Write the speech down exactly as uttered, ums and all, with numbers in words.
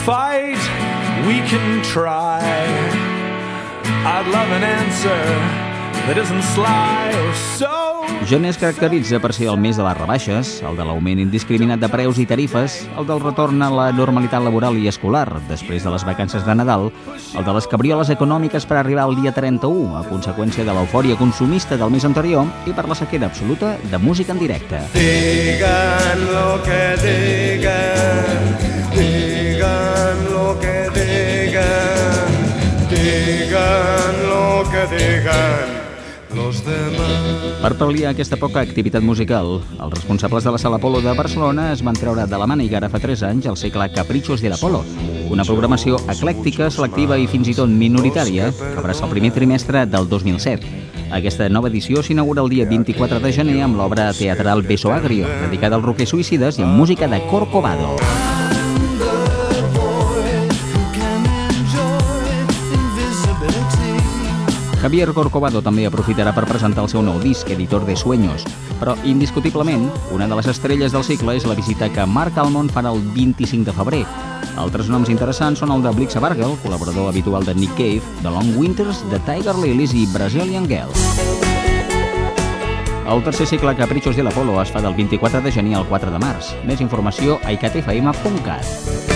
fight, we can try. I'd love an answer that isn't sly or so. Gener es caracteritza per ser el mes de les rebaixes, el de l'augment indiscriminat de preus i tarifes, el del retorn a la normalitat laboral i escolar després de les vacances de Nadal, el de les cabrioles econòmiques per arribar al dia trenta-u, a conseqüència de l'eufòria consumista del mes anterior i per la sequera absoluta de música en directe. Digan lo que digan, digan lo que digan, digan lo que digan. Per pal·liar aquesta poca activitat musical, els responsables de la Sala Apolo de Barcelona es van treure de la màniga ara fa tres anys el cicle Caprichos de l'Apolo, una programació eclèctica, selectiva i fins i tot minoritària que abraça el primer trimestre del dos mil set. Aquesta nova edició s'inaugura el dia vint-i-quatre de gener amb l'obra teatral Beso Agrio, dedicada als rockers suïcides i amb música de Corcovado. Javier Corcovado també aprofitarà per presentar el seu nou disc, Editor de Sueños, però indiscutiblement una de les estrelles del cicle és la visita que Marc Almond farà el vint-i-cinc de febrer. Altres noms interessants són el de Blixa Bargel, col·laborador habitual de Nick Cave, The Long Winters, The Tiger Lilies i Brazilian Girls. El tercer cicle Caprichos de l'Apolo es fa del vint-i-quatre de gener al quatre de març. Més informació a i cat efa ema punt cat.